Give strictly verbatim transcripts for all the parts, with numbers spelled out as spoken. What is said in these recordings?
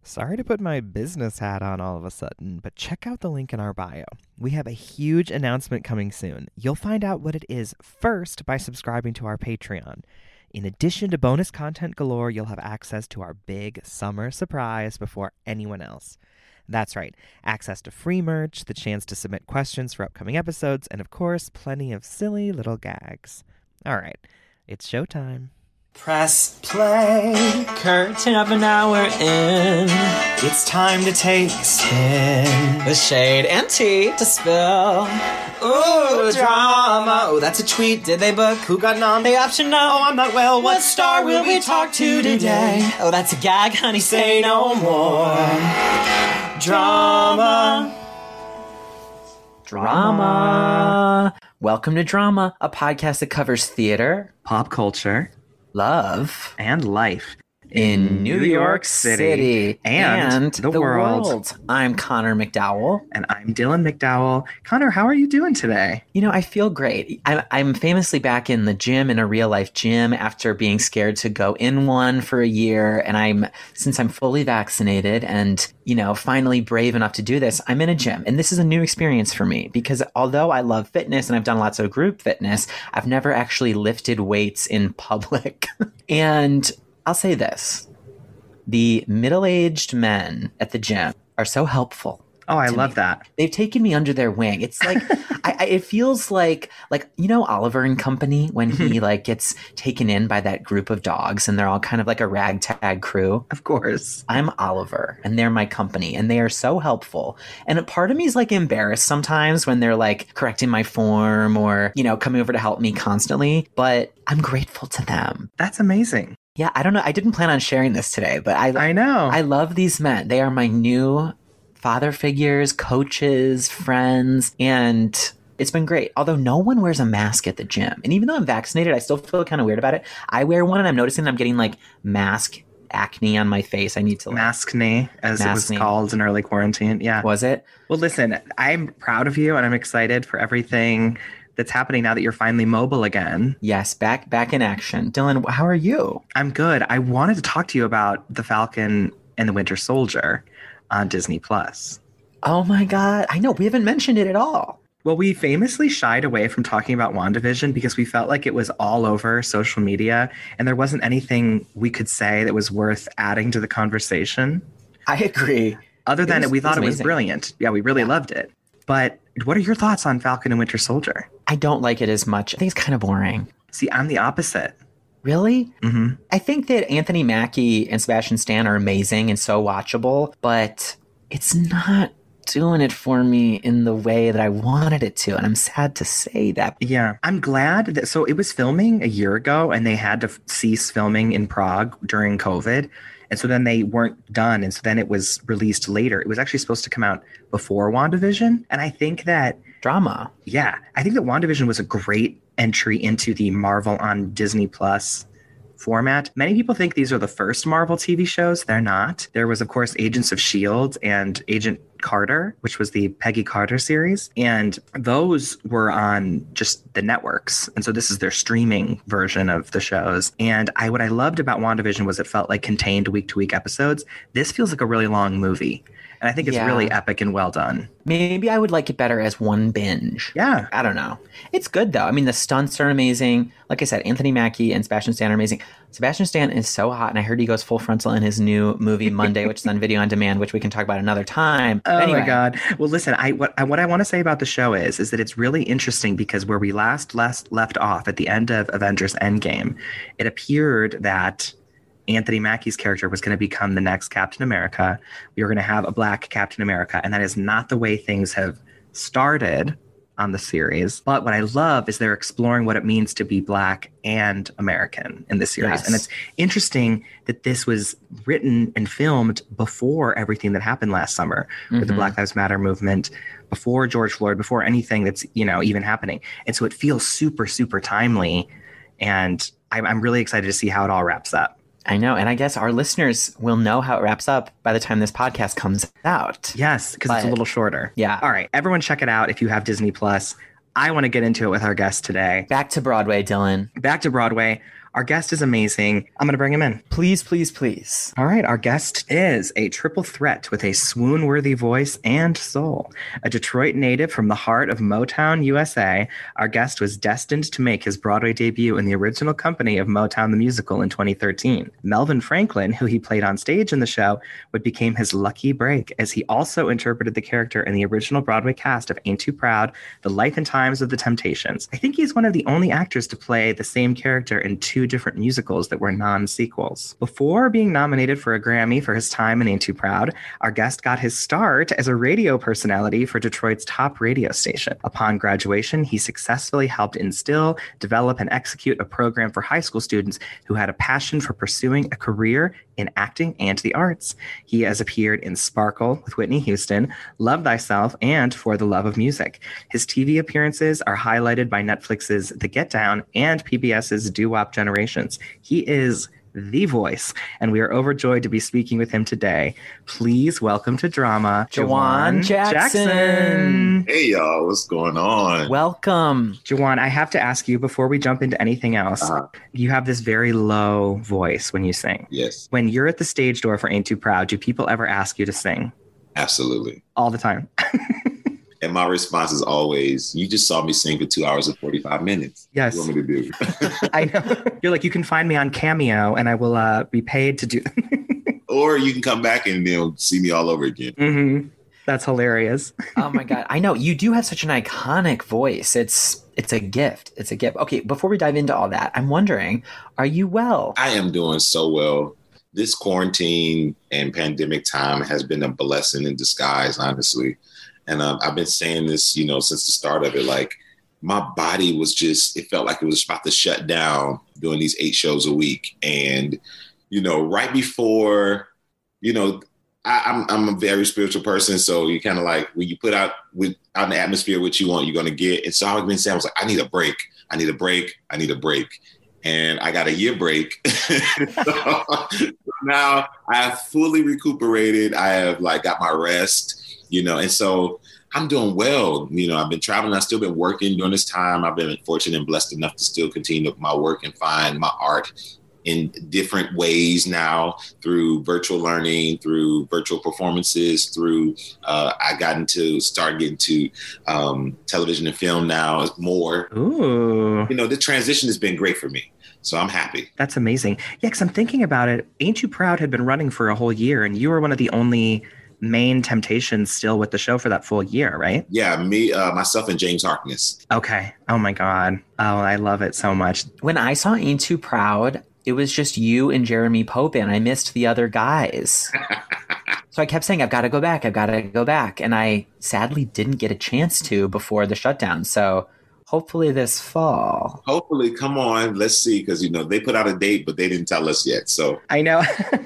Sorry to put my business hat on all of a sudden, but check out the link in our bio. We have a huge announcement coming soon. You'll find out what it is first by subscribing to our Patreon. In addition to bonus content galore, you'll have access to our big summer surprise before anyone else. That's right, access to free merch, the chance to submit questions for upcoming episodes, and of course, plenty of silly little gags. All right, it's showtime. Press play, curtain of an hour in. It's time to take a spin. With shade and tea to spill. Ooh, drama. Oh, that's a tweet. Did they book? Who got nom? They option no. Oh, I'm not well. What star will we talk to today? Oh, that's a gag, honey. Say no more. Drama. Drama. Welcome to Drama, a podcast that covers theater, Pop culture, love, and life in New York City and, and the, the world. world. I'm Connor McDowell. And I'm Dylan McDowell. Connor, how are you doing today? You know, I feel great. I, I'm famously back in the gym, in a real life gym, after being scared to go in one for a year. And I'm, since I'm fully vaccinated and, you know, finally brave enough to do this, I'm in a gym. And this is a new experience for me because although I love fitness and I've done lots of group fitness, I've never actually lifted weights in public. And I'll say this, the middle-aged men at the gym are so helpful. Oh, I to love me. that. They've taken me under their wing. It's like, I, I, it feels like, like, you know, Oliver and Company, when he like gets taken in by that group of dogs and they're all kind of like a ragtag crew. Of course. I'm Oliver and they're my company and they are so helpful. And a part of me is like embarrassed sometimes when they're like correcting my form or, you know, coming over to help me constantly, but I'm grateful to them. That's amazing. Yeah, I don't know. I didn't plan on sharing this today, but I I know. I love these men. They are my new father figures, coaches, friends, and it's been great. Although no one wears a mask at the gym. And even though I'm vaccinated, I still feel kind of weird about it. I wear one and I'm noticing I'm getting like mask acne on my face. I need to like, Maskne, as it was Maskne. called in early quarantine. Yeah. Was it? Well, listen, I'm proud of you and I'm excited for everything that's happening now that you're finally mobile again. Yes, back back in action. Dylan, how are you? I'm good. I wanted to talk to you about The Falcon and the Winter Soldier on Disney Plus. Oh my God. I know. We haven't mentioned it at all. Well, we famously shied away from talking about WandaVision because we felt like it was all over social media and there wasn't anything we could say that was worth adding to the conversation. I agree. Other than was- it, we it thought was it was amazing. brilliant. Yeah, we really Yeah. loved it. But what are your thoughts on Falcon and Winter Soldier? I don't like it as much. I think it's kind of boring. See, I'm the opposite. Really? Mm-hmm. I think that Anthony Mackie and Sebastian Stan are amazing and so watchable, but it's not doing it for me in the way that I wanted it to. And I'm sad to say that. Yeah, I'm glad that. So it was filming a year ago and they had to f- cease filming in Prague during COVID. And so then they weren't done. And so then it was released later. It was actually supposed to come out before WandaVision. And I think that, Drama. yeah, I think that WandaVision was a great entry into the Marvel on Disney Plus format. Many people think these are the first Marvel T V shows. They're not. There was, of course, Agents of S H I E L D and Agent Carter, which was the Peggy Carter series. And those were on just the networks. And so this is their streaming version of the shows. And I what I loved about WandaVision was it felt like contained week-to-week episodes. This feels like a really long movie. And I think it's Yeah. really epic and well done. Maybe I would like it better as one binge. Yeah. I don't know. It's good though. I mean, the stunts are amazing. Like I said, Anthony Mackie and Sebastian Stan are amazing. Sebastian Stan is so hot, and I heard he goes full frontal in his new movie Monday, which is on video on demand, which we can talk about another time. Oh anyway, my God. Well, listen, I what I, what I want to say about the show is, is that it's really interesting because where we last, last left off at the end of Avengers Endgame, it appeared that Anthony Mackie's character was going to become the next Captain America. We were going to have a black Captain America, and that is not the way things have started on the series. But what I love is they're exploring what it means to be black and American in this series. Yes. And it's interesting that this was written and filmed before everything that happened last summer with the Mhm. Black Lives Matter movement, before George Floyd, before anything that's, you know, even happening. And so it feels super, super timely. And I'm, I'm really excited to see how it all wraps up. I know. And I guess our listeners will know how it wraps up by the time this podcast comes out. Yes, because it's a But- little shorter. Yeah. All right. Everyone check it out if you have Disney Plus. I want to get into it with our guest today. Back to Broadway, Dylan. Back to Broadway. Our guest is amazing. I'm going to bring him in. Please, please, please. All right. Our guest is a triple threat with a swoon-worthy voice and soul. A Detroit native from the heart of Motown, U S A, our guest was destined to make his Broadway debut in the original company of Motown the Musical in twenty thirteen. Melvin Franklin, who he played on stage in the show, would become his lucky break, as he also interpreted the character in the original Broadway cast of Ain't Too Proud, The Life and Times of the Temptations. I think he's one of the only actors to play the same character in two different musicals that were non-sequels. Before being nominated for a Grammy for his time in Ain't Too Proud, our guest got his start as a radio personality for Detroit's top radio station. Upon graduation, he successfully helped instill, develop, and execute a program for high school students who had a passion for pursuing a career in acting and the arts. He has appeared in Sparkle with Whitney Houston, Love Thyself, and For the Love of Music. His T V appearances are highlighted by Netflix's The Get Down and PBS's Doo-Wop Generations. He is the voice, and we are overjoyed to be speaking with him today. Please welcome to Drama, Jawan Jackson. Jackson. Hey, y'all. What's going on? Welcome. Jawan, I have to ask you before we jump into anything else, Uh-huh. you have this very low voice when you sing. Yes, When you're at the stage door for Ain't Too Proud, do people ever ask you to sing? absolutely. All the time. And my response is always, you just saw me sing for two hours and forty-five minutes. Yes. What do you want me to do? I know. You're like, you can find me on Cameo and I will uh, be paid to do. Or you can come back and you know see me all over again. Mm-hmm. That's hilarious. Oh my God. I know you do have such an iconic voice. It's it's a gift. It's a gift. Okay, before we dive into all that, I'm wondering, are you well? I am doing so well. This quarantine and pandemic time has been a blessing in disguise, honestly. And um, I've been saying this, you know, since the start of it, like my body was just, it felt like it was about to shut down doing these eight shows a week. And, you know, right before, you know, I, I'm I'm a very spiritual person. So you kind of like, when you put out with out in the atmosphere what you want, you're going to get. And so I've been saying, I was like, I need a break. I need a break. I need a break. And I got a year break. So now I have fully recuperated. I have like got my rest. You know, and so I'm doing well. You know, I've been traveling. I've still been working during this time. I've been fortunate and blessed enough to still continue my work and find my art in different ways now through virtual learning, through virtual performances, through uh, I got into start getting to um, television and film now more. Ooh. You know, the transition has been great for me. So I'm happy. That's amazing. Yeah, because I'm thinking about it. Ain't You Proud had been running for a whole year, and you were one of the only main Temptations still with the show for that full year, right? Yeah, me, uh, myself, and James Harkness. Okay. Oh my God. Oh, I love it so much. When I saw Ain't Too Proud, it was just you and Jeremy Pope, and I missed the other guys. So I kept saying, I've got to go back. I've got to go back. And I sadly didn't get a chance to before the shutdown. So hopefully this fall. Hopefully, come on, let's see, because you know they put out a date, but they didn't tell us yet. So I know.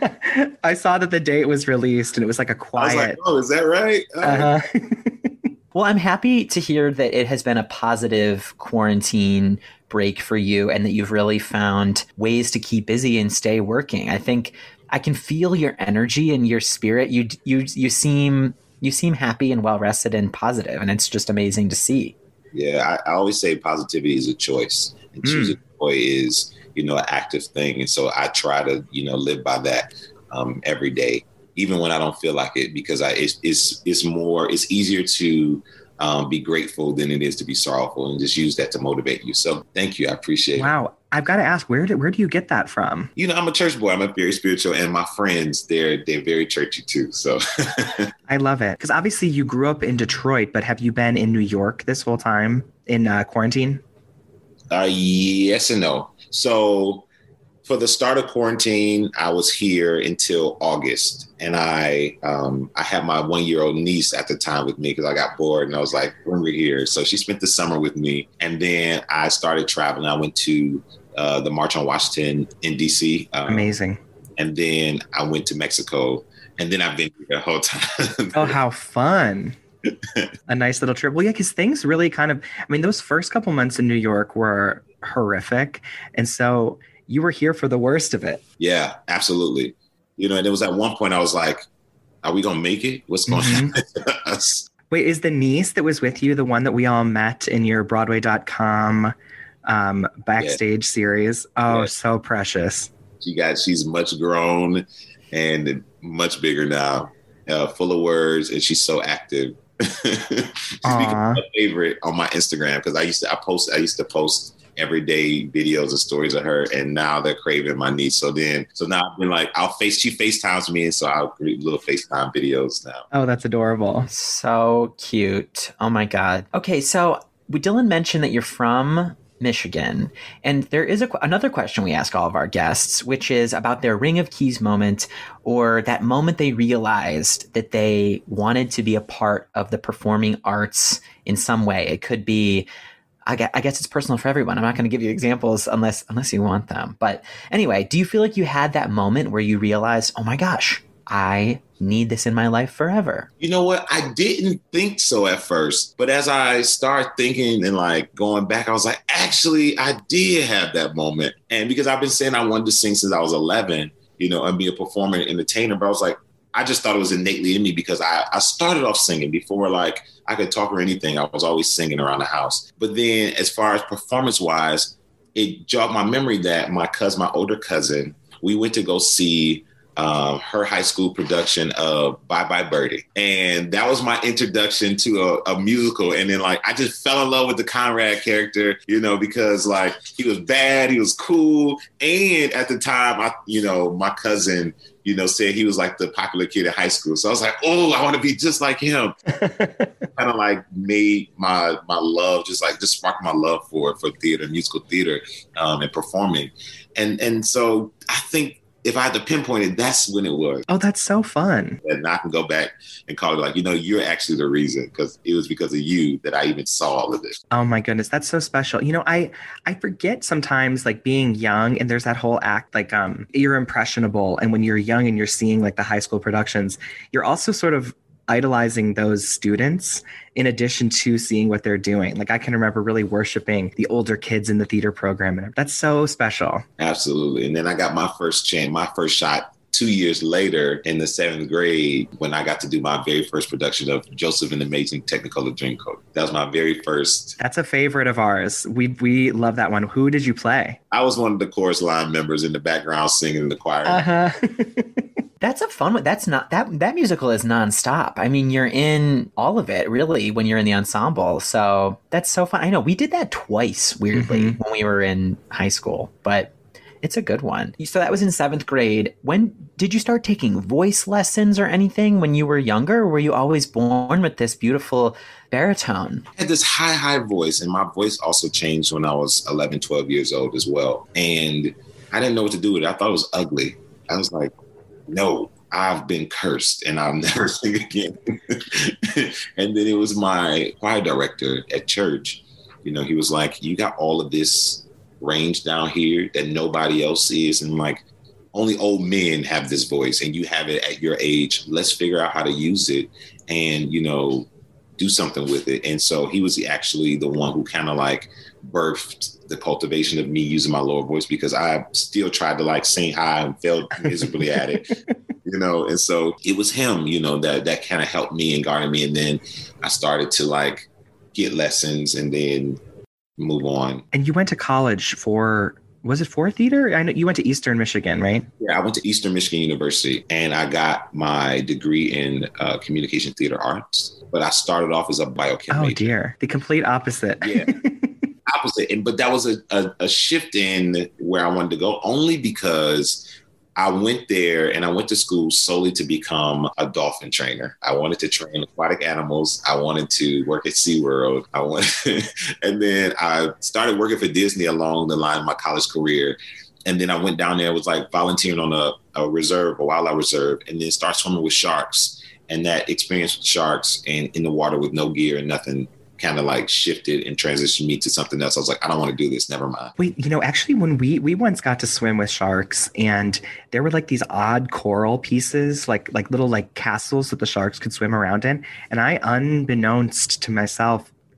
I saw that the date was released, and it was like a I was quiet. like, "Oh, is that right?" All right. Uh-huh. Well, I'm happy to hear that it has been a positive quarantine break for you and that you've really found ways to keep busy and stay working. I think I can feel your energy and your spirit. You you you seem you seem happy and well rested and positive, and it's just amazing to see. Yeah, I, I always say positivity is a choice, and Mm. choosing joy is, you know, an active thing. And so I try to, you know, live by that um, every day, even when I don't feel like it, because I it's it's, it's more it's easier to um, be grateful than it is to be sorrowful, and just use that to motivate you. So thank you, I appreciate it. Wow. I've got to ask, where did where do you get that from? You know, I'm a church boy. I'm a very spiritual, and my friends, they're they're very churchy too. So I love it. Because obviously you grew up in Detroit, but have you been in New York this whole time in uh, quarantine? uh, yes and no. So for the start of quarantine, I was here until August, and I um, I had my one year old niece at the time with me because I got bored, and I was like, "When we're here," so she spent the summer with me, and then I started traveling. I went to uh, the March on Washington in D C. Um, Amazing. And then I went to Mexico, and then I've been here the whole time. Oh, how fun. A nice little trip. Well, yeah, because things really kind of, I mean, those first couple months in New York were horrific. And so you were here for the worst of it. Yeah, absolutely. You know, and it was at one point I was like, are we going to make it? What's going Mhm. to happen to us? Wait, is the niece that was with you the one that we all met in your Broadway dot com um, backstage yeah. series. Oh, yeah. So precious. She got, she's much grown and much bigger now, uh, full of words, and she's so active. She's become my favorite on my Instagram because I used to, I post, I used to post everyday videos and stories of her, and now they're craving my niece. So then, so now I've been like, I'll face, she FaceTimes me, and so I'll create little FaceTime videos now. Oh, that's adorable. So cute. Oh my God. Okay, so Dylan mentioned that you're from Michigan, and there is a, another question we ask all of our guests, which is about their Ring of Keys moment, or that moment they realized that they wanted to be a part of the performing arts in some way. It could be, I guess it's personal for everyone. I'm not going to give you examples unless unless you want them. But anyway, do you feel like you had that moment where you realized, oh my gosh, I need this in my life forever? You know what? I didn't think so at first. But as I started thinking and like going back, I was like, actually, I did have that moment. And because I've been saying I wanted to sing since I was eleven, you know, and be a performer and entertainer. But I was like, I just thought it was innately in me because I, I started off singing before like I could talk or anything. I was always singing around the house. But then as far as performance wise, it jogged my memory that my cousin, my older cousin, we went to go see um, her high school production of Bye Bye Birdie. And that was my introduction to a, a musical. And then like, I just fell in love with the Conrad character, you know, because like he was bad, he was cool. And at the time, I, you know, my cousin, you know, said he was like the popular kid in high school. So I was like, oh, I want to be just like him. Kind of like made my my love, just like just sparked my love for for theater, musical theater, um, and performing. And and so I think if I had to pinpoint it, that's when it was. Oh, that's so fun. And I can go back and call it like, you know, you're actually the reason, because it was because of you that I even saw all of this. Oh my goodness, that's so special. You know, I I forget sometimes like being young, and there's that whole act like um you're impressionable. And when you're young and you're seeing like the high school productions, you're also sort of idolizing those students in addition to seeing what they're doing. Like I can remember really worshiping the older kids in the theater program. And that's so special. Absolutely. And then I got my first chance, my first shot two years later in the seventh grade when I got to do my very first production of Joseph and the Amazing Technicolor Dreamcoat. That was my very first. That's a favorite of ours. We we love that one. Who did you play? I was one of the chorus line members in the background singing in the choir. Uh-huh. That's a fun one. That's not that that musical is nonstop. I mean, you're in all of it really when you're in the ensemble. So that's so fun. I know we did that twice, weirdly, mm-hmm. when we were in high school, but it's a good one. So that was in seventh grade. When did you start taking voice lessons or anything when you were younger? Or were you always born with this beautiful baritone? I had this high, high voice, and my voice also changed when I was eleven, twelve years old as well. And I didn't know what to do with it. I thought it was ugly. I was like, no, I've been cursed and I'll never sing again. And then it was my choir director at church. You know, he was like, you got all of this range down here that nobody else sees. And like, only old men have this voice and you have it at your age. Let's figure out how to use it and, you know, do something with it. And so he was actually the one who kind of like birthed the cultivation of me using my lower voice, because I still tried to like sing high and failed miserably at it, you know? And so it was him, you know, that, that kind of helped me and guided me. And then I started to like get lessons and then move on. And you went to college for, was it for theater? I know you went to Eastern Michigan, right? Yeah, I went to Eastern Michigan University and I got my degree in uh, communication theater arts, but I started off as a biochem Oh major. Dear, the complete opposite. Yeah. Opposite. And but that was a, a, a shift in where I wanted to go, only because I went there and I went to school solely to become a dolphin trainer. I wanted to train aquatic animals. I wanted to work at SeaWorld. I wanted, and then I started working for Disney along the line of my college career. And then I went down there, was like volunteering on a, a reserve, a wildlife reserve, and then start swimming with sharks. And that experience with sharks and in the water with no gear and nothing kind of like shifted and transitioned me to something else. I was like, I don't want to do this. Never mind. Wait, you know, actually when we, we once got to swim with sharks and there were like these odd coral pieces, like, like little like castles that the sharks could swim around in. And I, unbeknownst to myself,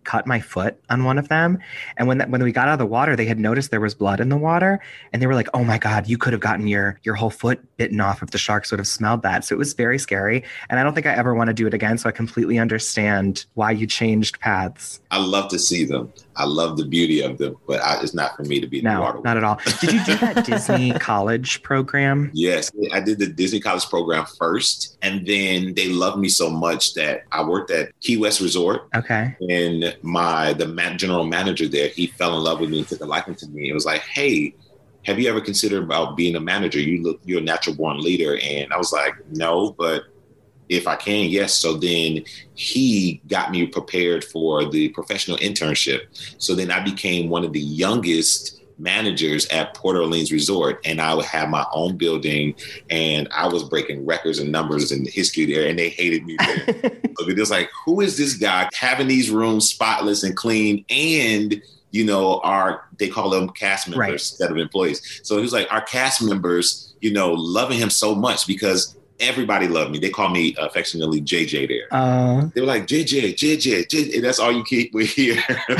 cut my foot on one of them. And when that, when we got out of the water, they had noticed there was blood in the water. And they were like, oh my God, you could have gotten your, your whole foot bitten off if the sharks would have smelled that. So it was very scary. And I don't think I ever want to do it again. So I completely understand why you changed paths. I love to see them. I love the beauty of them, but I, it's not for me to be in no, the water. Not at all. Did you do that Disney college program? Yes, I did the Disney college program first. And then they loved me so much that I worked at Key West Resort. Okay. And my the man, general manager there, he fell in love with me and took a liking to me. It was like, hey, have you ever considered about being a manager? You look, you're a natural born leader. And I was like, no, but if I can, yes. So then he got me prepared for the professional internship. So then I became one of the youngest managers at Port Orleans Resort, and I would have my own building, and I was breaking records and numbers in the history there, and they hated me there. So it was like, who is this guy having these rooms spotless and clean, and you know, our, they call them cast members right. instead of employees. So he was like, our cast members, you know, loving him so much because everybody loved me. They call me affectionately J J there. Uh, they were like, J J, J J, J J, that's all you keep with here.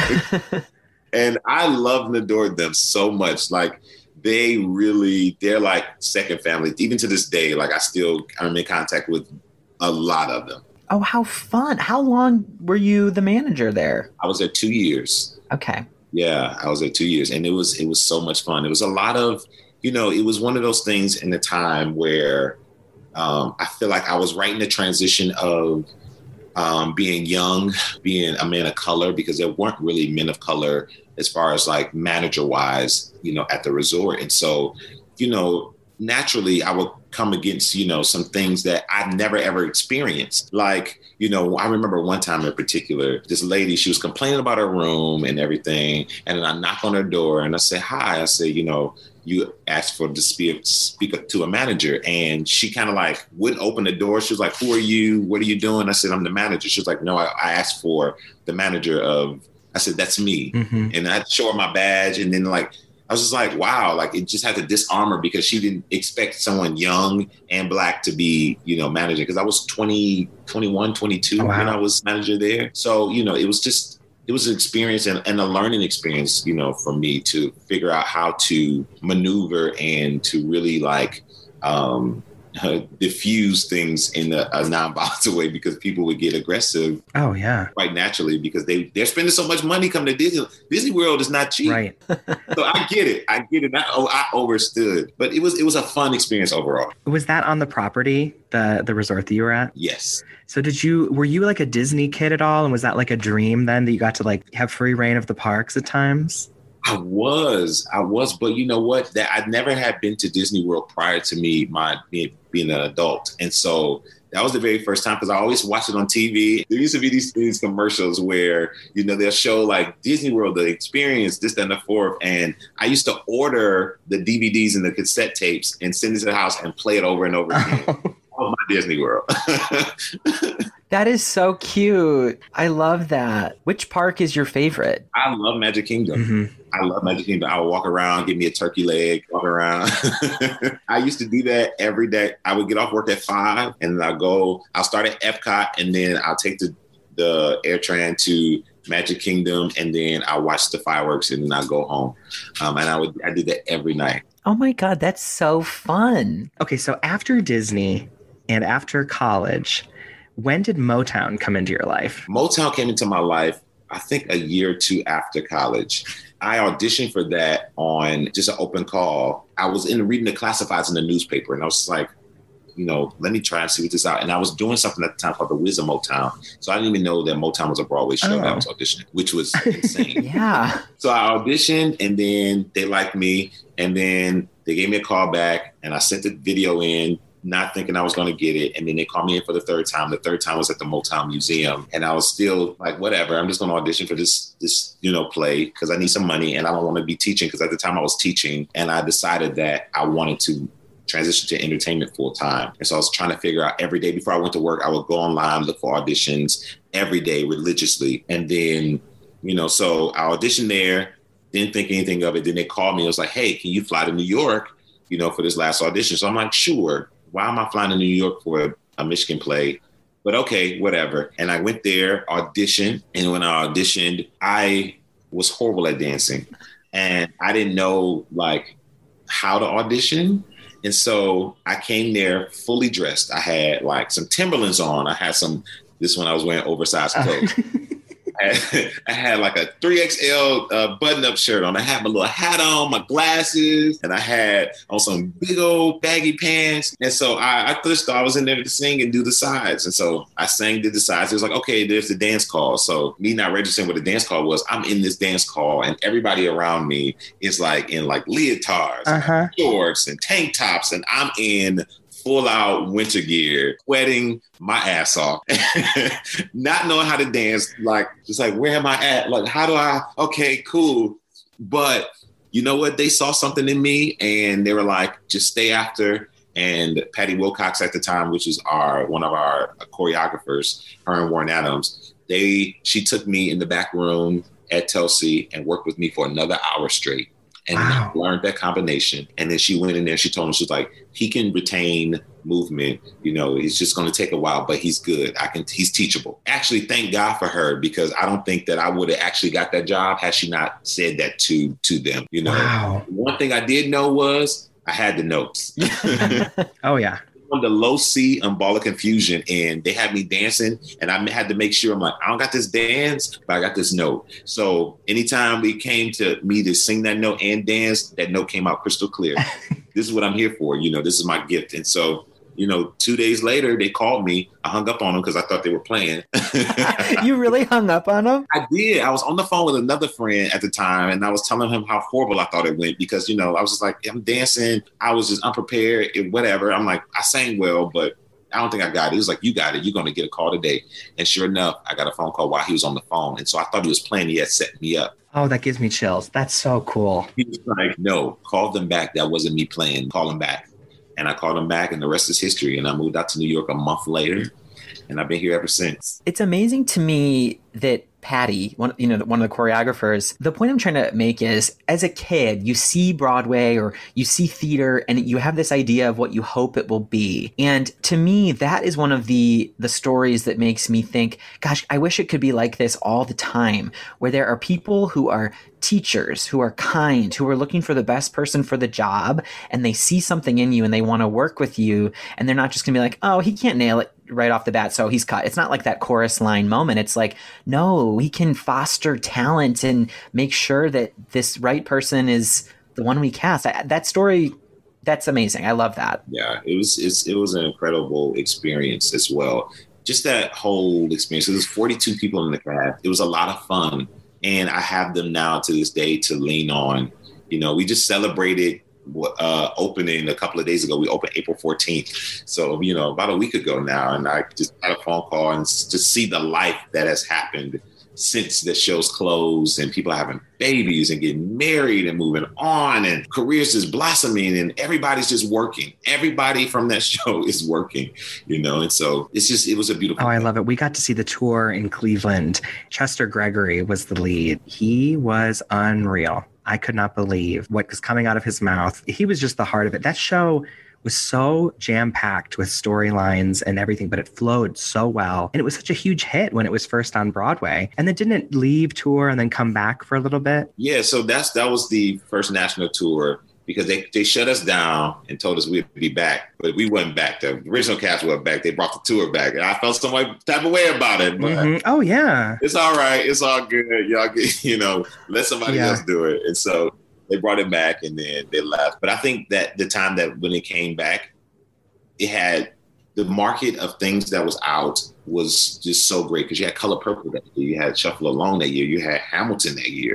And I loved and adored them so much. Like, they really, they're like second family. Even to this day, like I still, I'm in contact with a lot of them. Oh, how fun. How long were you the manager there? I was there two years. Okay. Yeah, I was there two years. And it was, it was so much fun. It was a lot of, you know, it was one of those things in the time where um, I feel like I was right in the transition of um, being young, being a man of color, because there weren't really men of color as far as like manager wise, you know, at the resort. And so, you know, naturally I would come against, you know, some things that I'd never, ever experienced. Like, you know, I remember one time in particular, this lady, she was complaining about her room and everything. And then I knock on her door and I say, hi, I say, you know, you asked for to speak, speak to a manager. And she kind of like wouldn't open the door. She was like, who are you? What are you doing? I said, I'm the manager. She was like, no, I, I asked for the manager of, I said, that's me. Mm-hmm. And I show her my badge. And then like, I was just like, wow, like it just had to disarm her because she didn't expect someone young and Black to be, you know, managing. Because I was twenty, twenty-one, twenty-two oh, wow. when I was manager there. So, you know, it was just, it was an experience and, and a learning experience, you know, for me to figure out how to maneuver and to really like um, uh, diffuse things in a, a non-volatile way, because people would get aggressive. Oh, yeah. Quite naturally, because they, they're spending so much money coming to Disney. Disney World is not cheap. Right. So I get it. I get it. I, I overstood. But it was it was a fun experience overall. Was that on the property, the the resort that you were at? Yes. So did you, were you like a Disney kid at all? And was that like a dream then that you got to like have free reign of the parks at times? I was, I was, but you know what? That I never had been to Disney World prior to me, my being, being an adult. And so that was the very first time, because I always watched it on T V. There used to be these, these commercials where, you know, they'll show like Disney World, the experience, this, that, and the fourth. And I used to order the D V Ds and the cassette tapes and send it to the house and play it over and over again. Oh, my Disney World. That is so cute. I love that. Which park is your favorite? I love Magic Kingdom. Mm-hmm. I love Magic Kingdom. I would walk around, give me a turkey leg, walk around. I used to do that every day. I would get off work at five and then I'll go, I'll start at Epcot and then I'll take the, the AirTran to Magic Kingdom and then I'll watch the fireworks and then I'll go home. Um, and I would, I did that every night. Oh my God, that's so fun. Okay, so after Disney and after college, when did Motown come into your life? Motown came into my life, I think a year or two after college. I auditioned for that on just an open call. I was in reading the classifieds in the newspaper and I was just like, you know, let me try and see what this out. And I was doing something at the time called The Wiz of Motown. So I didn't even know that Motown was a Broadway show oh. that I was auditioning, which was insane. Yeah. So I auditioned and then they liked me and then they gave me a call back and I sent the video in, not thinking I was going to get it. And then they called me in for the third time. The third time was at the Motown Museum. And I was still like, whatever, I'm just going to audition for this, this, you know, play because I need some money and I don't want to be teaching, because at the time I was teaching and I decided that I wanted to transition to entertainment full time. And so I was trying to figure out every day before I went to work, I would go online, look for auditions every day religiously. And then, you know, so I auditioned there, didn't think anything of it. Then they called me. It was like, hey, can you fly to New York, you know, for this last audition? So I'm like, sure. Why am I flying to New York for a, a Michigan play? But okay, whatever. And I went there, auditioned. And when I auditioned, I was horrible at dancing. And I didn't know like how to audition. And so I came there fully dressed. I had like some Timberlands on. I had some, this one I was wearing oversized clothes. I, had, I had like a three X L uh, button-up shirt on. I had my little hat on, my glasses, and I had on some big old baggy pants. And so I, I just thought I was in there to sing and do the sides. And so I sang, did the sides. It was like, okay, there's the dance call. So me not registering what the dance call was, I'm in this dance call, and everybody around me is like in like leotards, uh-huh. and shorts, and tank tops, and I'm in full out winter gear, sweating my ass off, not knowing how to dance. Like, just like, where am I at? Like, how do I, okay, cool. But you know what? They saw something in me and they were like, just stay after. And Patty Wilcox at the time, which is our, one of our choreographers, her and Warren Adams, they, she took me in the back room at Telsey and worked with me for another hour straight. And wow. I learned that combination. And then she went in there, she told me, she was like, he can retain movement. You know, it's just going to take a while, but he's good. I can, he's teachable. Actually, thank God for her, because I don't think that I would have actually got that job had she not said that to, to them. You know, wow. One thing I did know was I had the notes. Oh, yeah. On the low C on Ball of Confusion, and they had me dancing, and I had to make sure I'm like, I don't got this dance, but I got this note. So anytime we came to me to sing that note and dance, that note came out crystal clear. This is what I'm here for. You know, this is my gift. And so, you know, two days later, they called me. I hung up on them because I thought they were playing. You really hung up on them? I did. I was on the phone with another friend at the time, and I was telling him how horrible I thought it went because, you know, I was just like, I'm dancing. I was just unprepared and whatever. I'm like, I sang well, but I don't think I got it. He was like, you got it. You're going to get a call today. And sure enough, I got a phone call while he was on the phone. And so I thought he was playing. He had set me up. Oh, that gives me chills. That's so cool. He was like, no, call them back. That wasn't me playing. Call them back. And I called him back, and the rest is history. And I moved out to New York a month later, and I've been here ever since. It's amazing to me that Patty, one, you know, one of the choreographers, the point I'm trying to make is, as a kid, you see Broadway or you see theater and you have this idea of what you hope it will be. And to me, that is one of the, the stories that makes me think, gosh, I wish it could be like this all the time, where there are people who are teachers, who are kind, who are looking for the best person for the job, and they see something in you and they want to work with you. And they're not just going to be like, oh, he can't nail it right off the bat, so he's cut. It's not like that chorus line moment. It's like, no, we can foster talent and make sure that this right person is the one we cast. I, that story, that's amazing. I love that. Yeah, it was it's, it was an incredible experience as well. Just that whole experience. There was forty-two people in the cast. It was a lot of fun. And I have them now to this day to lean on. You know, we just celebrated uh, opening a couple of days ago. We opened April fourteenth. So, you know, about a week ago now. And I just had a phone call and to see the life that has happened since the show's closed, and people having babies and getting married and moving on, and careers just blossoming, and everybody's just working. Everybody from that show is working, you know? And so it's just, it was a beautiful Oh, thing. I love it. We got to see the tour in Cleveland. Chester Gregory was the lead. He was unreal. I could not believe what was coming out of his mouth. He was just the heart of it. That show was so jam-packed with storylines and everything, but it flowed so well. And it was such a huge hit when it was first on Broadway. And then didn't it leave tour and then come back for a little bit? Yeah, so that's that was the first national tour, because they, they shut us down and told us we'd be back, but we wasn't back. The original cast wasn't back. They brought the tour back. And I felt some type of way about it. But mm-hmm. Oh, yeah. It's all right. It's all good. Y'all get, you know, let somebody yeah. else do it. And so they brought it back and then they left. But I think that the time that when it came back, it had the market of things that was out was just so great, because you had Color Purple that year, you had Shuffle Along that year, you had Hamilton that year.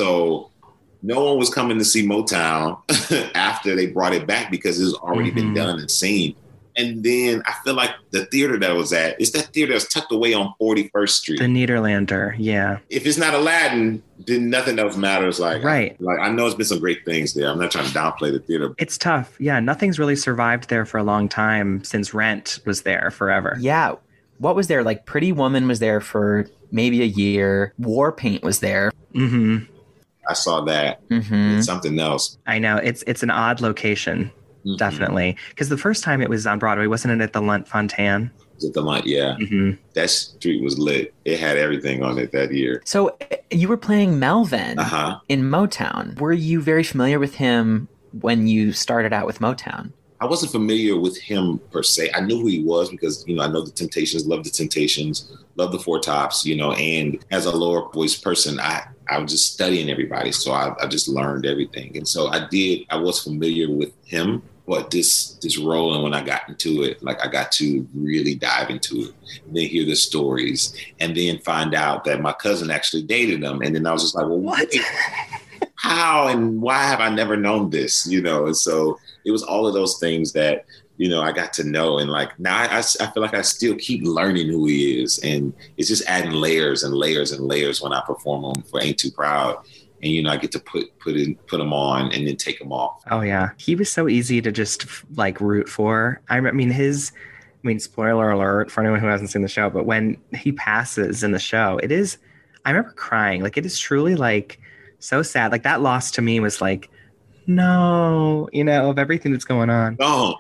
So no one was coming to see Motown after they brought it back because it's already mm-hmm. been done and seen. And then I feel like the theater that I was at, it's that theater that's tucked away on forty-first Street. The Nederlander, yeah. If it's not Aladdin, then nothing else matters. Like, right. I, like I know it's been some great things there. I'm not trying to downplay the theater. It's tough. Yeah, nothing's really survived there for a long time since Rent was there forever. Yeah. What was there? Like Pretty Woman was there for maybe a year. War Paint was there. Mm-hmm. I saw that. Mm-hmm. It's something else. I know. It's it's an odd location. Mm-hmm. Definitely. Because the first time it was on Broadway, wasn't it at the Lunt Fontanne? Was it the line? Yeah. Mm-hmm. That street was lit. It had everything on it that year. So you were playing Melvin uh-huh. in Motown. Were you very familiar with him when you started out with Motown? I wasn't familiar with him per se. I knew who he was because, you know, I know the Temptations, love the Temptations, love the Four Tops, you know, and as a lower voice person, I, I was just studying everybody. So I, I just learned everything. And so I did, I was familiar with him, but this, this role, and when I got into it, like I got to really dive into it and then hear the stories and then find out that my cousin actually dated him. And then I was just like, well, what? How and why have I never known this? You know, and so it was all of those things that, you know, I got to know. And like now I, I feel like I still keep learning who he is. And it's just adding layers and layers and layers when I perform him for Ain't Too Proud. And, you know, I get to put put in, put them on and then take them off. Oh, yeah. He was so easy to just like root for. I mean, his I mean, spoiler alert for anyone who hasn't seen the show. But when he passes in the show, it is I remember crying. Like, it is truly like so sad. Like that loss to me was like, no, you know, of everything that's going on. Oh,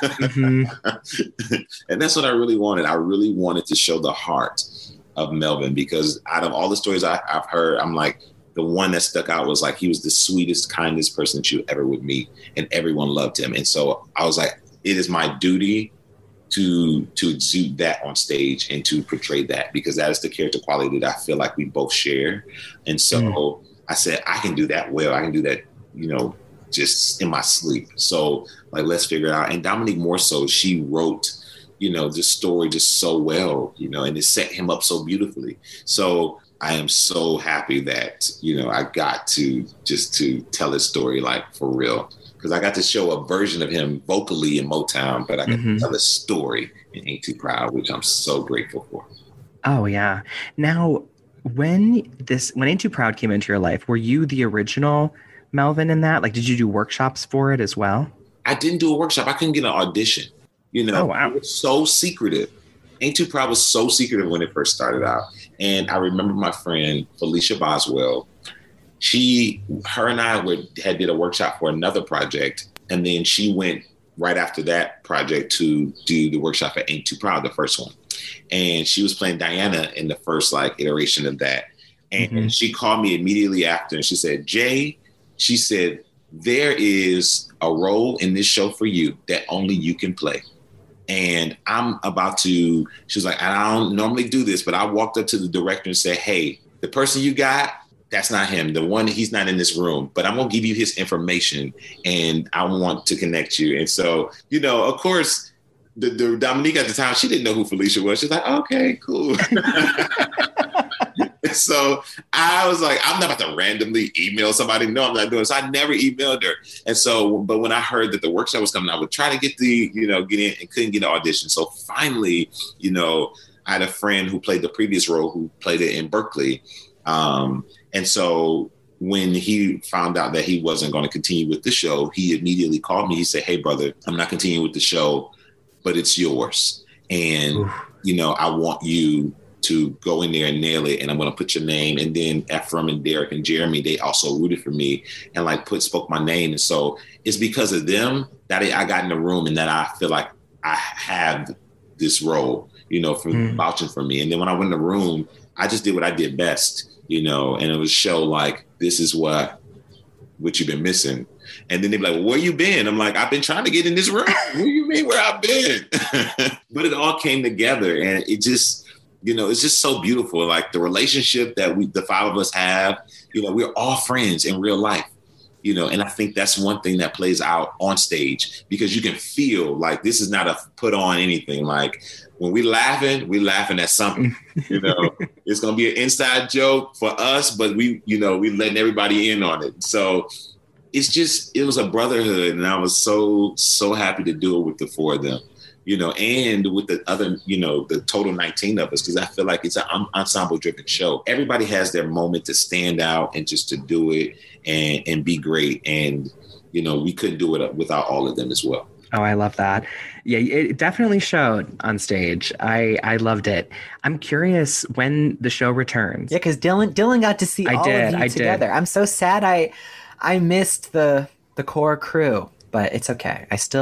mm-hmm. And that's what I really wanted. I really wanted to show the heart of Melvin because out of all the stories I, I've heard, I'm like, the one that stuck out was like, he was the sweetest, kindest person that you ever would meet and everyone loved him. And so I was like, it is my duty to, to exude that on stage and to portray that because that is the character quality that I feel like we both share. And so mm. I said, I can do that well. I can do that, you know, just in my sleep. So like, let's figure it out. And Dominique more so, she wrote, you know, this story just so well, you know, and it set him up so beautifully. So I am so happy that, you know, I got to just to tell his story like for real, because I got to show a version of him vocally in Motown, but I got mm-hmm. to tell a story in Ain't Too Proud, which I'm so grateful for. Oh, yeah. Now, when this when Ain't Too Proud came into your life, were you the original Melvin in that? Like, did you do workshops for it as well? I didn't do a workshop. I couldn't get an audition. You know, oh, wow. It was so secretive. Ain't Too Proud was so secretive when it first started out. And I remember my friend, Felicia Boswell, she, her and I were, had did a workshop for another project. And then she went right after that project to do the workshop at Ain't Too Proud, the first one. And she was playing Diana in the first like iteration of that. And mm-hmm. she called me immediately after and she said, Jay, she said, there is a role in this show for you that only you can play. And I'm about to, she was like, I don't normally do this, but I walked up to the director and said, hey, the person you got, that's not him. The one, he's not in this room, but I'm going to give you his information and I want to connect you. And so, you know, of course, the, the Dominique at the time, she didn't know who Felicia was. She's like, okay, cool. So I was like, I'm not about to randomly email somebody. No, I'm not doing it. So I never emailed her. And so, but when I heard that the workshop was coming, I would try to get the, you know, get in and couldn't get an audition. So finally, you know, I had a friend who played the previous role who played it in Berkeley. Um, and so when he found out that he wasn't going to continue with the show, he immediately called me. He said, hey, brother, I'm not continuing with the show, but it's yours. And, Oof. you know, I want you to go in there and nail it. And I'm going to put your name. And then Ephraim and Derek and Jeremy, they also rooted for me and like put, spoke my name. And so it's because of them that I got in the room and that I feel like I have this role, you know, for mm. vouching for me. And then when I went in the room, I just did what I did best, you know, and it was show like, this is what, what you've been missing. And then they'd be like, well, where you been? I'm like, I've been trying to get in this room. What do you mean where I've been? But it all came together and it just, you know, it's just so beautiful. Like the relationship that we, the five of us have, you know, we're all friends in real life, you know, and I think that's one thing that plays out on stage because you can feel like this is not a put on anything. Like when we laughing, we laughing at something, you know, it's going to be an inside joke for us, but we, you know, we letting everybody in on it. So it's just, it was a brotherhood and I was so, so happy to do it with the four of them. You know, and with the other, you know, the total nineteen of us, because I feel like it's an ensemble driven show. Everybody has their moment to stand out and just to do it and, and be great. And, you know, we couldn't do it without all of them as well. Oh, I love that. Yeah, it definitely showed on stage. I, I loved it. I'm curious when the show returns. Yeah, because Dylan Dylan got to see I all did, of you I together. did. I'm so sad I I missed the the core crew, but it's okay. I still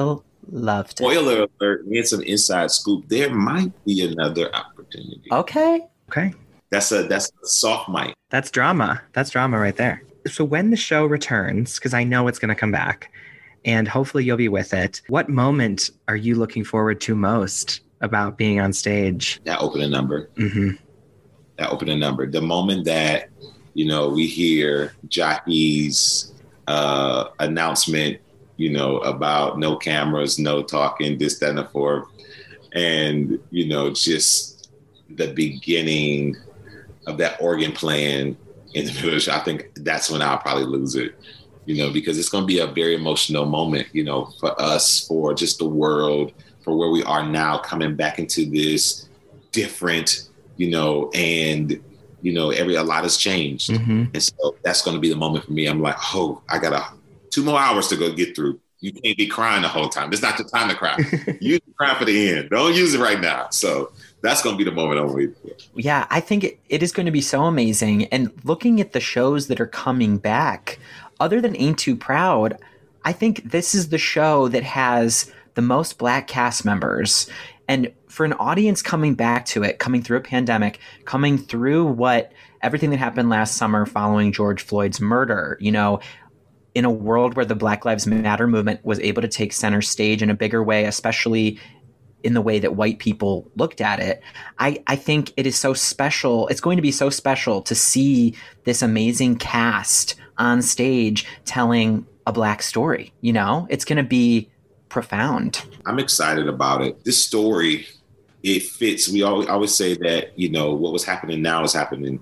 Loved it. Spoiler alert, we had some inside scoop. There might be another opportunity. Okay. Okay. That's a that's a soft mic. That's drama. That's drama right there. So when the show returns, because I know it's going to come back, and hopefully you'll be with it, what moment are you looking forward to most about being on stage? That opening number. Mm-hmm. That opening number. The moment that, you know, we hear Jockey's uh, announcement, you know, about no cameras, no talking, this, that, and the fourth. And, you know, just the beginning of that organ playing in the middle of the show, I think that's when I'll probably lose it, you know, because it's going to be a very emotional moment, you know, for us, for just the world, for where we are now, coming back into this different, you know, and, you know, every, a lot has changed. Mm-hmm. And so that's going to be the moment for me. I'm like, oh, I got a, two more hours to go get through. You can't be crying the whole time. It's not the time to cry. Use the cry for the end. Don't use it right now. So that's going to be the moment I'm waiting for. Yeah, I think it, it is going to be so amazing. And looking at the shows that are coming back, other than Ain't Too Proud, I think this is the show that has the most Black cast members. And for an audience coming back to it, coming through a pandemic, coming through what everything that happened last summer following George Floyd's murder, you know, in a world where the Black Lives Matter movement was able to take center stage in a bigger way, especially in the way that white people looked at it, I, I think it is so special. It's going to be so special to see this amazing cast on stage telling a Black story. You know, it's going to be profound. I'm excited about it. This story, it fits. We always, always say that, you know, what was happening now is happening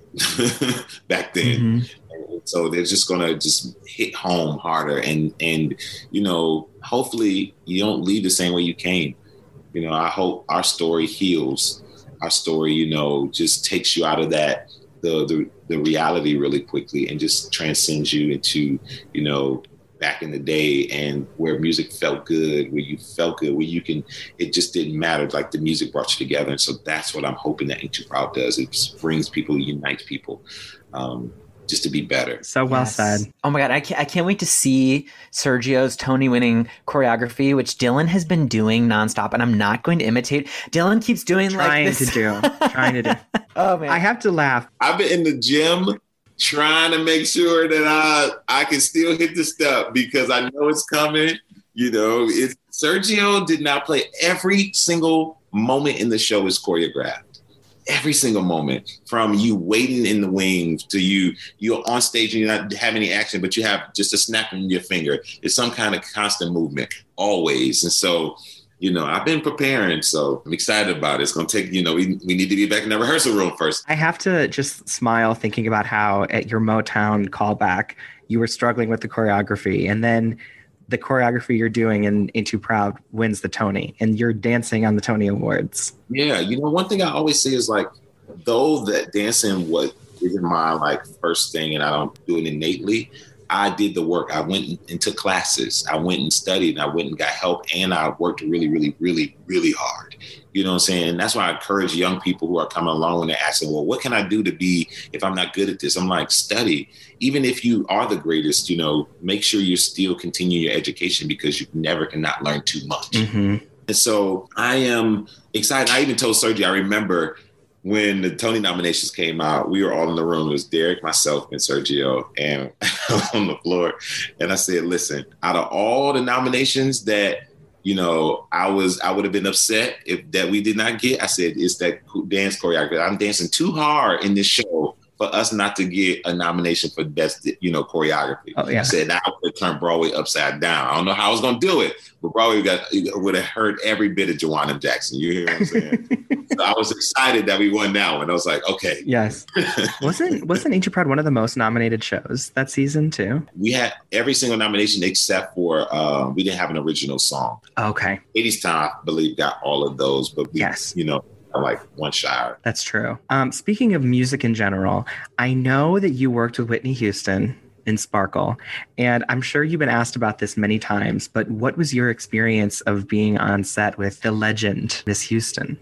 back then. Mm-hmm. So they're just going to just hit home harder. And, and, you know, hopefully you don't leave the same way you came. You know, I hope our story heals. Our story, you know, just takes you out of that, the, the, the reality really quickly and just transcends you into, you know, back in the day and where music felt good, where you felt good, where you can, it just didn't matter. Like the music brought you together. And so that's what I'm hoping that Ain't Too Proud does. It brings people, unites people. Um, just to be better. So well yes. said. Oh my God. I can't, I can't wait to see Sergio's Tony winning choreography, which Dylan has been doing nonstop. And I'm not going to imitate. Dylan keeps doing trying like this. to do, trying to do. Oh man. I have to laugh. I've been in the gym trying to make sure that I, I can still hit the step because I know it's coming. You know, it's Sergio did not play every single moment in the show is choreographed. Every single moment, from you waiting in the wings to you, you're on stage and you're not having any action, but you have just a snap in your finger. It's some kind of constant movement always. And so, you know, I've been preparing, so I'm excited about it. It's going to take, you know, we, we need to be back in the rehearsal room first. I have to just smile thinking about how at your Motown callback, you were struggling with the choreography, and then the choreography you're doing in Ain't Too Proud wins the Tony, and you're dancing on the Tony Awards. Yeah. You know, one thing I always say is like, though that dancing was isn't my like first thing and I don't do it innately, I did the work. I went and took classes. I went and studied and I went and got help and I worked really, really, really, really hard. You know what I'm saying? And that's why I encourage young people who are coming along and they're asking, well, what can I do to be, if I'm not good at this? I'm like, study. Even if you are the greatest, you know, make sure you still continue your education because you never cannot learn too much. Mm-hmm. And so I am excited. I even told Sergio, I remember when the Tony nominations came out, we were all in the room. It was Derek, myself, and Sergio, and on the floor. And I said, listen, out of all the nominations that, you know, I was, I would have been upset if that we did not get, I said, it's that dance choreography. I'm dancing too hard in this show for us not to get a nomination for best, you know, choreography. Oh, yeah. I said, I would have turned Broadway upside down. I don't know how I was going to do it, but Broadway got, would have hurt every bit of Joanna Jackson. You hear what I'm saying? So I was excited that we won that one. I was like, okay. Yes. Wasn't wasn't Ain't Too Proud one of the most nominated shows that season too? We had every single nomination except for uh, we didn't have an original song. Okay. eighties Time, I believe, got all of those, but we, yes, you know, like one shy. That's true. Um, speaking of music in general, I know that you worked with Whitney Houston in Sparkle, and I'm sure you've been asked about this many times, but what was your experience of being on set with the legend, Miss Houston?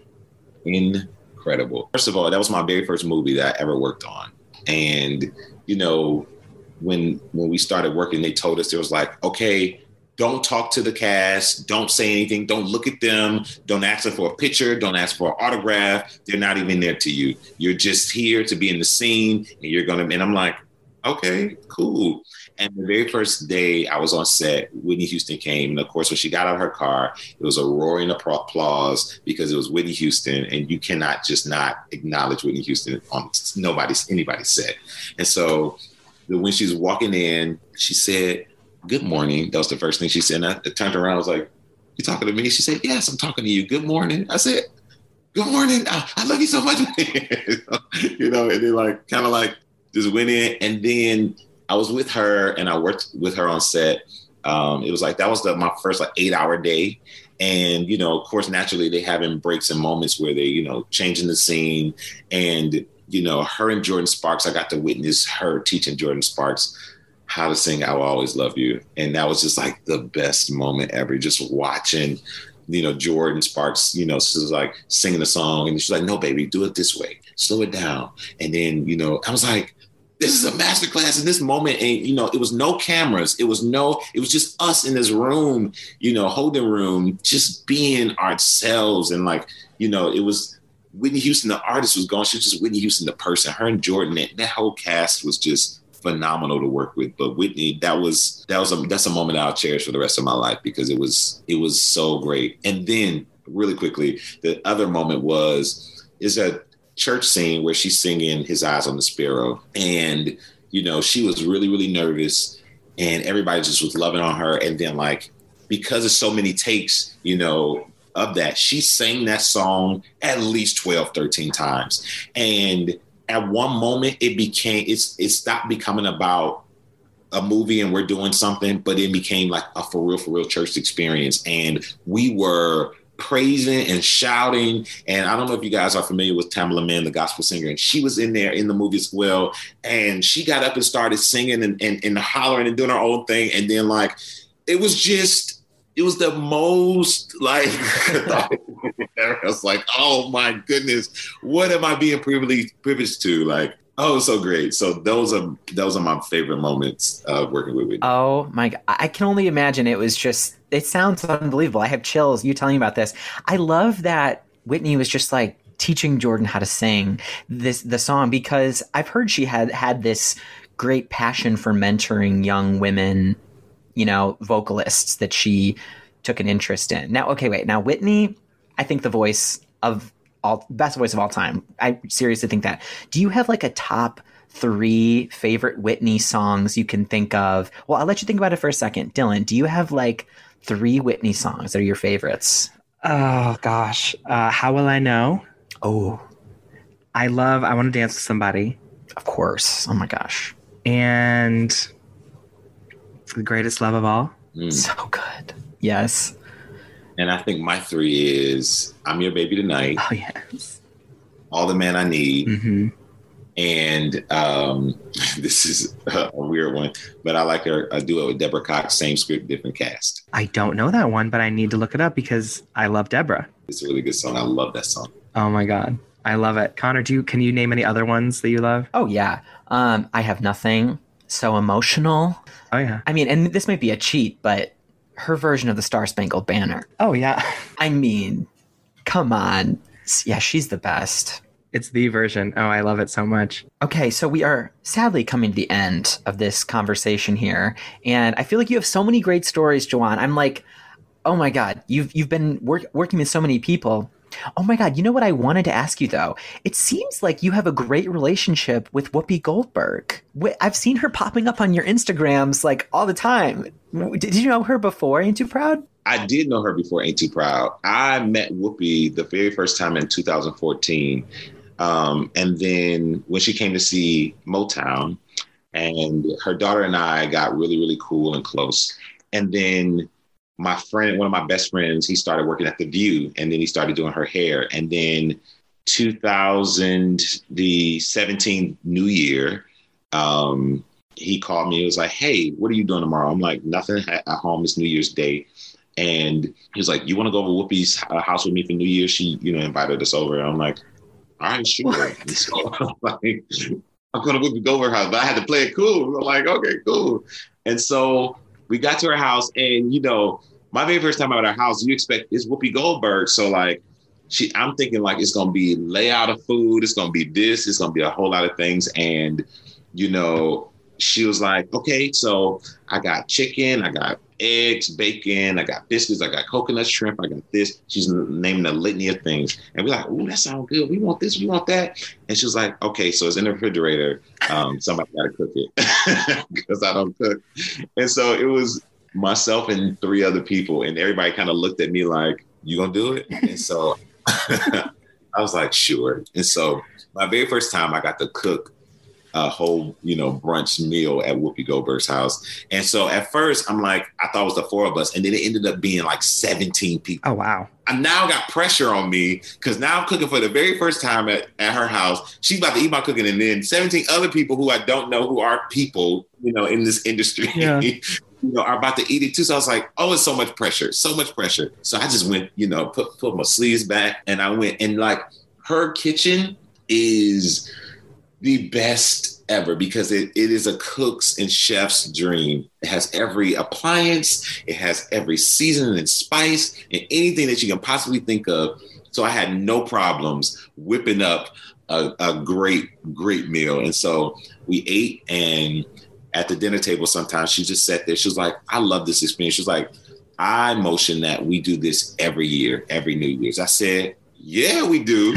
Incredible. First of all, that was my very first movie that I ever worked on. And, you know, when when we started working, they told us, there was like, okay, don't talk to the cast, don't say anything, don't look at them, don't ask them for a picture, don't ask for an autograph. They're not even there to you. You're just here to be in the scene, and you're gonna. And I'm like, okay, cool. And the very first day I was on set, Whitney Houston came. And of course, when she got out of her car, it was a roaring applause because it was Whitney Houston. And you cannot just not acknowledge Whitney Houston on nobody's, anybody's set. And so when she was walking in, she said, "Good morning." That was the first thing she said. And I turned around, I was like, "You talking to me?" She said, "Yes, I'm talking to you. Good morning." I said, "Good morning. I, I love you so much." You know, and then like, kind of like just went in. And then I was with her and I worked with her on set. Um, it was like, that was the, my first like eight hour day. And, you know, of course, naturally they having breaks and moments where they, you know, changing the scene. And, you know, her and Jordin Sparks, I got to witness her teaching Jordin Sparks how to sing "I Will Always Love You." And that was just like the best moment ever, just watching, you know, Jordin Sparks, you know, she was like singing the song and she's like, "No, baby, do it this way. Slow it down." And then, you know, I was like, this is a masterclass in this moment. And, you know, it was no cameras. It was no, it was just us in this room, you know, holding room, just being ourselves. And like, you know, it was Whitney Houston, the artist was gone. She was just Whitney Houston, the person. Her and Jordin, that, that whole cast was just phenomenal to work with. But Whitney, that was, that was a, that's a moment I'll cherish for the rest of my life because it was, it was so great. And then really quickly, the other moment was, is that church scene where she's singing "His Eyes on the Sparrow." And, you know, she was really, really nervous and everybody just was loving on her. And then like, because of so many takes, you know, of that, she sang that song at least twelve, thirteen times. And at one moment it became, it's, it stopped becoming about a movie and we're doing something, but it became like a for real, for real church experience. And we were praising and shouting. And I don't know if you guys are familiar with Tamala Mann, the gospel singer, and she was in there in the movie as well. And she got up and started singing and, and, and hollering and doing her own thing. And then like, it was just, it was the most like, I was like, oh my goodness, what am I being privileged, privileged to? Like, oh, so great. So those are, those are my favorite moments of working with Whitney. Oh my God. I can only imagine. It was just, it sounds unbelievable. I have chills, you telling me about this. I love that Whitney was just like teaching Jordin how to sing this, the song, because I've heard she had had this great passion for mentoring young women, you know, vocalists that she took an interest in. Now, okay, wait, now Whitney, I think the voice of all, best voice of all time. I seriously think that. Do you have like a top three favorite Whitney songs you can think of? Well, I'll let you think about it for a second. Dylan, do you have like three Whitney songs that are your favorites? Oh gosh. Uh, How Will I Know? Oh, I love I Want to Dance with Somebody. Of course. Oh my gosh. And The Greatest Love of All. Mm. So good. Yes. And I think my three is I'm Your Baby Tonight. Oh yes. All the Man I Need. Mm-hmm. And um, this is a weird one, but I like a, a duo with Deborah Cox, same script, different cast. I don't know that one, but I need to look it up because I love Deborah. It's a really good song. I love that song. Oh my God. I love it. Connor, do you, can you name any other ones that you love? Oh yeah. Um, I Have Nothing. So Emotional. Oh yeah. I mean, and this might be a cheat, but her version of the Star Spangled Banner. Oh yeah. I mean, come on. Yeah, she's the best. It's the version. Oh, I love it so much. Okay, so we are sadly coming to the end of this conversation here. And I feel like you have so many great stories, Joanne. I'm like, oh my God, you've you've been work, working with so many people. Oh my God, you know what I wanted to ask you though? It seems like you have a great relationship with Whoopi Goldberg. I've seen her popping up on your Instagrams like all the time. Did you know her before Ain't Too Proud? I did know her before Ain't Too Proud. I met Whoopi the very first time in two thousand fourteen. Um, and then when she came to see Motown, and her daughter and I got really, really cool and close. And then my friend, one of my best friends, he started working at The View, and then he started doing her hair. And then two thousand seventeen New Year, um, he called me. He was like, "Hey, what are you doing tomorrow?" I'm like, "Nothing at home. It's New Year's Day." And he was like, "You want to go over Whoopi's house with me for New Year's?" She, you know, invited us over. And I'm like, all right, sure. So, like, I'm going to Whoopi Goldberg house, but I had to play it cool. I'm like, okay, cool. And so we got to her house, and you know, my very first time at our house, you expect it's Whoopi Goldberg. So like, she, I'm thinking like it's gonna be layout of food, it's gonna be this, it's gonna be a whole lot of things. And, you know, she was like, okay, so I got chicken, I got eggs, bacon, I got biscuits, I got coconut shrimp, I got this. She's naming a litany of things. And we're like, oh, that sounds good. We want this, we want that. And she was like, okay, so it's in the refrigerator. Um, somebody gotta cook it because I don't cook. And so it was myself and three other people, and everybody kind of looked at me like, you gonna do it? And so I was like, sure. And so my very first time I got to cook a whole, you know, brunch meal at Whoopi Goldberg's house. And so at first I'm like, I thought it was the four of us. And then it ended up being like seventeen people. Oh, wow. I now got pressure on me because now I'm cooking for the very first time at, at her house. She's about to eat my cooking. And then seventeen other people who I don't know who are people, you know, in this industry, yeah. you know, are about to eat it too. So I was like, oh, it's so much pressure, so much pressure. So I just went, you know, put, put my sleeves back, and I went, and like, her kitchen is the best ever because it, it is a cook's and chef's dream. It has every appliance, it has every seasoning and spice and anything that you can possibly think of. So I had no problems whipping up a, a great, great meal. And so we ate, and at the dinner table, sometimes she just sat there. She was like, I love this experience. She was like, I motion that we do this every year, every New Year's. I said, yeah, we do.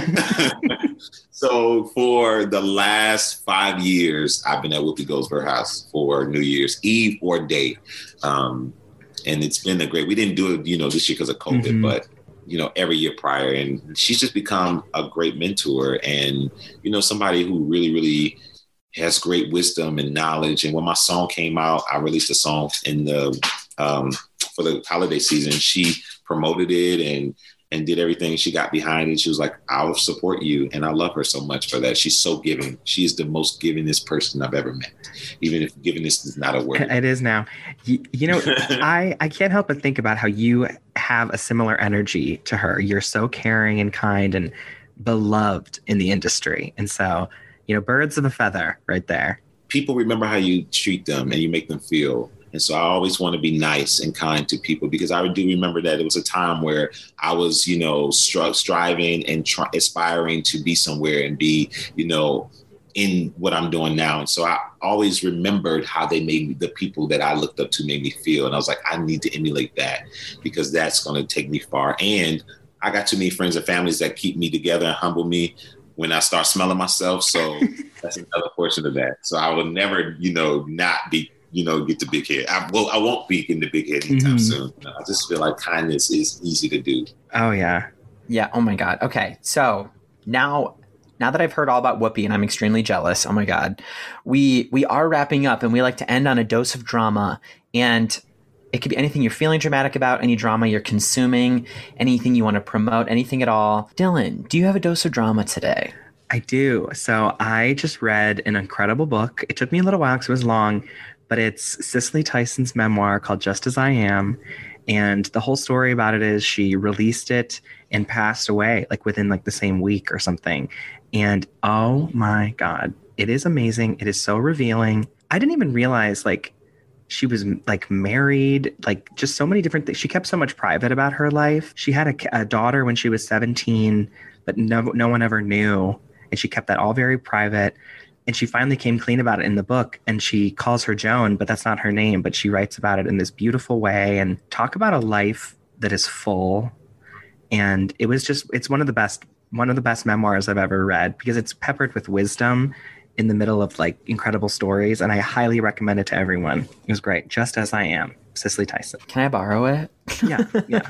So for the last five years, I've been at Whoopi Goldberg house for New Year's Eve or day. Um, and it's been a great, we didn't do it, you know, this year because of COVID, mm-hmm. but, you know, every year prior. And she's just become a great mentor and, you know, somebody who really, really has great wisdom and knowledge. And when my song came out, I released a song in the, um, for the holiday season. She promoted it and and did everything. She got behind it. She was like, I'll support you. And I love her so much for that. She's so giving. She is the most givingest person I've ever met, even if givingest is not a word. It is now. You, you know, I, I can't help but think about how you have a similar energy to her. You're so caring and kind and beloved in the industry. And so, you know, birds of a feather right there. People remember how you treat them and you make them feel. And so I always want to be nice and kind to people because I do remember that it was a time where I was, you know, stri- striving and try- aspiring to be somewhere and be, you know, in what I'm doing now. And so I always remembered how they made me, the people that I looked up to made me feel. And I was like, I need to emulate that because that's going to take me far. And I got too many friends and families that keep me together and humble me when I start smelling myself. So that's another portion of that. So I will never, you know, not be you know, get the big head. I, well, I won't be in the big head anytime mm-hmm. soon. I just feel like kindness is easy to do. Oh, yeah. Yeah. Oh, my God. Okay. So now, now that I've heard all about Whoopi and I'm extremely jealous, oh, my God, we we are wrapping up and we like to end on a dose of drama. And it could be anything you're feeling dramatic about, any drama you're consuming, anything you want to promote, anything at all. Dylan, do you have a dose of drama today? I do. So I just read an incredible book. It took me a little while because it was long. But it's Cicely Tyson's memoir called Just As I Am. And the whole story about it is she released it and passed away like within like the same week or something. And oh my God, it is amazing. It is so revealing. I didn't even realize like she was like married, like just so many different things. She kept so much private about her life. She had a, a daughter when she was seventeen, but no, no one ever knew. And she kept that all very private. And she finally came clean about it in the book, and she calls her Joan, but that's not her name, but she writes about it in this beautiful way and talk about a life that is full. And it was just, it's one of the best, one of the best memoirs I've ever read because it's peppered with wisdom in the middle of like incredible stories. And I highly recommend it to everyone. It was great. Just As I Am, Cicely Tyson. Can I borrow it? Yeah. Yeah.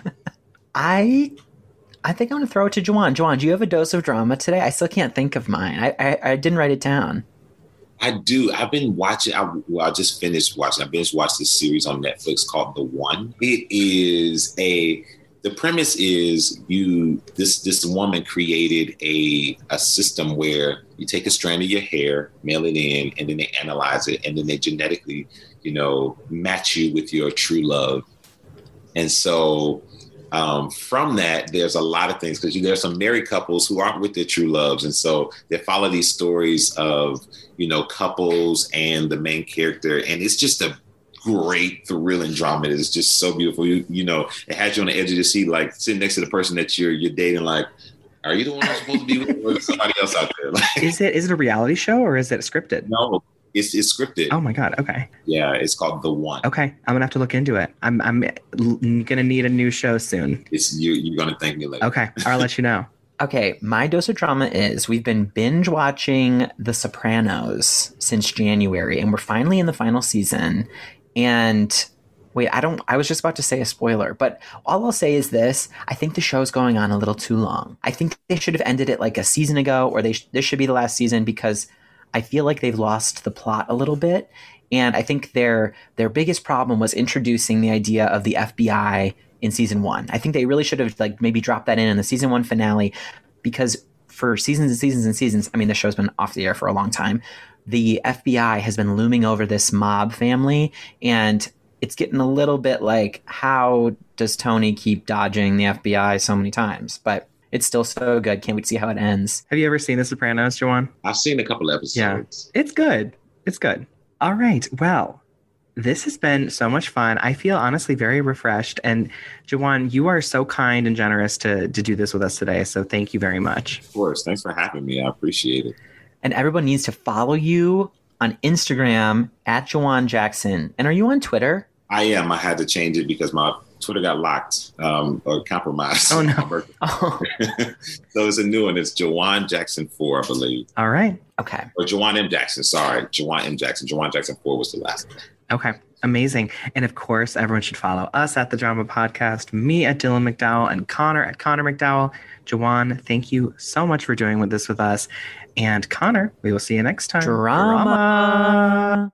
I I think I'm going to throw it to Juwan. Juwan, do you have a dose of drama today? I still can't think of mine. I I, I didn't write it down. I do. I've been watching. I, well, I just finished watching. I binge watched this series on Netflix called The One. It is a. The premise is you. This this woman created a a system where you take a strand of your hair, mail it in, and then they analyze it, and then they genetically, you know, match you with your true love. And so. Um, from that, there's a lot of things because there's some married couples who aren't with their true loves. And so they follow these stories of, you know, couples and the main character. And it's just a great, thrilling drama. It is just so beautiful. You, you know, it has you on the edge of your seat, like sitting next to the person that you're you're dating. Like, are you the one I'm supposed to be with, or is somebody else out there? Like, is it is it a reality show or is it scripted? No, it's it's scripted. Oh my God. Okay. Yeah, it's called The One. Okay, I'm gonna have to look into it. I'm I'm l- gonna need a new show soon. It's you. You're gonna thank me later. Okay, I'll let you know. Okay, my dose of drama is we've been binge watching The Sopranos since January, and we're finally in the final season. And wait, I don't, I was just about to say a spoiler, but all I'll say is this. I think the show's going on a little too long. I think they should have ended it like a season ago, or they sh- this should be the last season, because I feel like they've lost the plot a little bit. And I think their their biggest problem was introducing the idea of the F B I in season one. I think they really should have like maybe dropped that in in the season one finale, because for seasons and seasons and seasons, I mean, the show's been off the air for a long time. The F B I has been looming over this mob family, and it's getting a little bit like, how does Tony keep dodging the F B I so many times? But it's still so good. Can't wait to see how it ends. Have you ever seen The Sopranos, Jawan? I've seen a couple episodes. Yeah, it's good. It's good. All right. Well, this has been so much fun. I feel honestly very refreshed. And Jawan, you are so kind and generous to, to do this with us today. So thank you very much. Of course. Thanks for having me. I appreciate it. And everyone needs to follow you on Instagram at Jawan Jackson. And are you on Twitter? I am. I had to change it because my Twitter got locked um, or compromised. Oh, no. Oh. So it's a new one. It's Jawan Jackson four, I believe. All right. Okay. Or Jawan M. Jackson. Sorry. Jawan M. Jackson. Jawan Jackson four was the last one. Okay. Amazing. And of course, everyone should follow us at The Drama Podcast, me at Dylan McDowell, and Connor at Connor McDowell. Jawan, thank you so much for doing this with us. And Connor, we will see you next time. Drama. Drama.